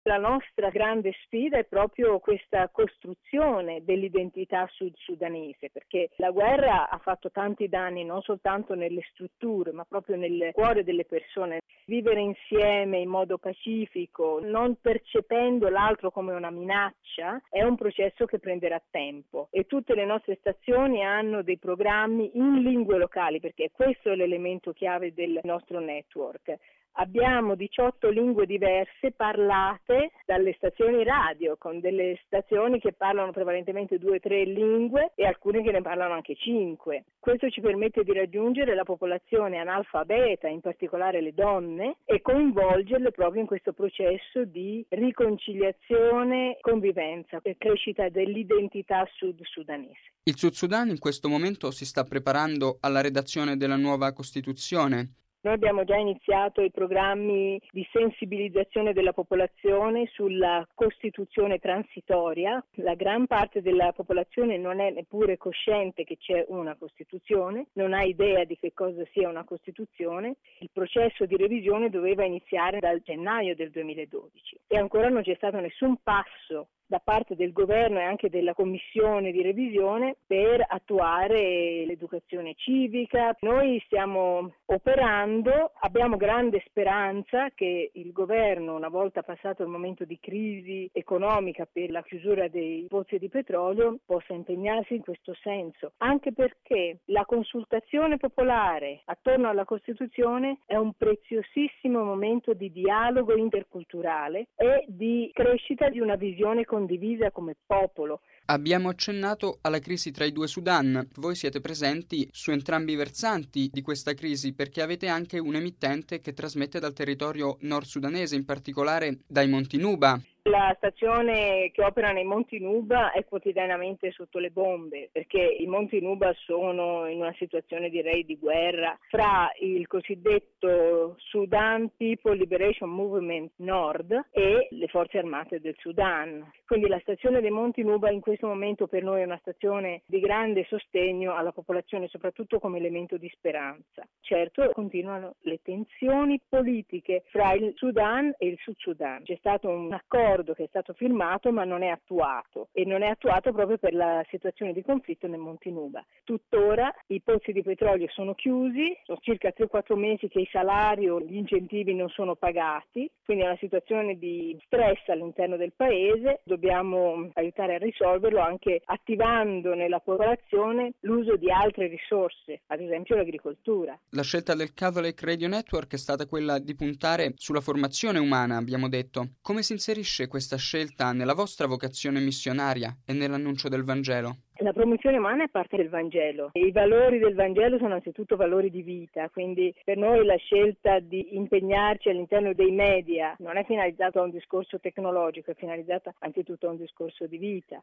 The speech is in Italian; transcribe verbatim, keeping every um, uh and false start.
La nostra grande sfida è proprio questa costruzione dell'identità sud-sudanese, perché la guerra ha fatto tanti danni non soltanto nelle strutture, ma proprio nel cuore delle persone. Vivere insieme in modo pacifico, non percependo l'altro come una minaccia, è un processo che prenderà tempo e tutte le nostre stazioni hanno dei programmi in lingue locali, perché questo è l'elemento chiave del nostro network. Abbiamo diciotto lingue diverse parlate dalle stazioni radio, con delle stazioni che parlano prevalentemente due o tre lingue e alcune che ne parlano anche cinque. Questo ci permette di raggiungere la popolazione analfabeta, in particolare le donne, e coinvolgerle proprio in questo processo di riconciliazione, convivenza e crescita dell'identità sud-sudanese. Il Sud Sudan in questo momento si sta preparando alla redazione della nuova Costituzione. Noi abbiamo già iniziato i programmi di sensibilizzazione della popolazione sulla Costituzione transitoria. La gran parte della popolazione non è neppure cosciente che c'è una Costituzione, non ha idea di che cosa sia una Costituzione. Il processo di revisione doveva iniziare dal gennaio del duemiladodici e ancora non c'è stato nessun passo da parte del governo e anche della commissione di revisione per attuare l'educazione civica. Noi stiamo operando, abbiamo grande speranza che il governo, una volta passato il momento di crisi economica per la chiusura dei pozzi di petrolio, possa impegnarsi in questo senso, anche perché la consultazione popolare attorno alla Costituzione è un preziosissimo momento di dialogo interculturale e di crescita di una visione condivisa come popolo. Abbiamo accennato alla crisi tra i due Sudan. Voi siete presenti su entrambi i versanti di questa crisi perché avete anche un emittente che trasmette dal territorio nord sudanese, in particolare dai Monti Nuba. La stazione che opera nei Monti Nuba è quotidianamente sotto le bombe perché i Monti Nuba sono in una situazione, direi, di guerra fra il cosiddetto Sudan People Liberation Movement Nord e le forze armate del Sudan. Quindi la stazione dei Monti Nuba in questo momento per noi è una stazione di grande sostegno alla popolazione, soprattutto come elemento di speranza. Certo, continuano le tensioni politiche fra il Sudan e il Sud Sudan. C'è stato un accordo che è stato firmato ma non è attuato e non è attuato proprio per la situazione di conflitto nei Monti Nuba. Tuttora i pozzi di petrolio sono chiusi, sono circa tre quattro mesi che i salari o gli incentivi non sono pagati, quindi è una situazione di stress all'interno del paese. Dobbiamo aiutare a risolverlo anche attivando nella popolazione l'uso di altre risorse, ad esempio l'agricoltura. La scelta del Catholic Radio Network è stata quella di puntare sulla formazione umana, abbiamo detto. Come si inserisce questa scelta nella vostra vocazione missionaria e nell'annuncio del Vangelo? La promozione umana è parte del Vangelo. I valori del Vangelo sono anzitutto valori di vita, quindi per noi la scelta di impegnarci all'interno dei media non è finalizzata a un discorso tecnologico, è finalizzata anzitutto a un discorso di vita.